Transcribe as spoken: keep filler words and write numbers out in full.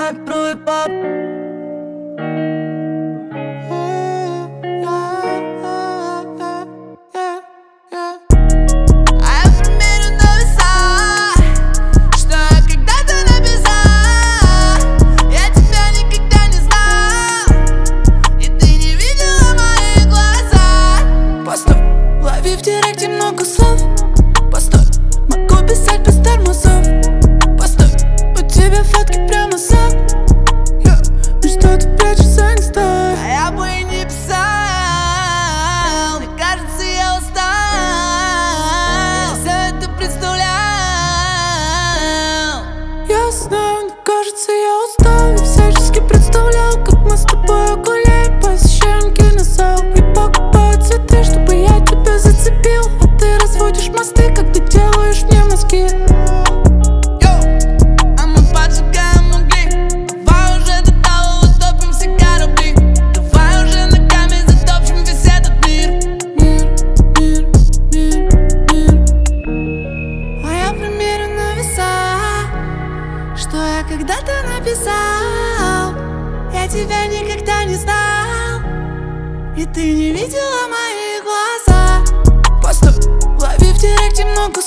Pro hip hop. В директе много слов. Постой, могу писать без тормозов. Постой, у тебя фотки прямо с yeah. Ну что ты прячешь за инстой? А я бы и не писал. Мне кажется, я устал. Я все это представлял. Я знаю, но кажется, я устал. Я всячески представлял, как мы с тобой гуляем, посещаем кинозал и покупаю цветы, чтобы я тебя зацепил. А ты разводишь мосты, когда делаешь мне мозги. Йоу, а мы поджигаем угли. Давай уже до того утопим все корабли. Давай уже ногами затопчем весь этот мир. Мир, мир, мир, мир. А я примерю на веса, что я когда-то написал. Я тебя никогда не знал, и ты не видела мои глаза. Постой, лови в директе много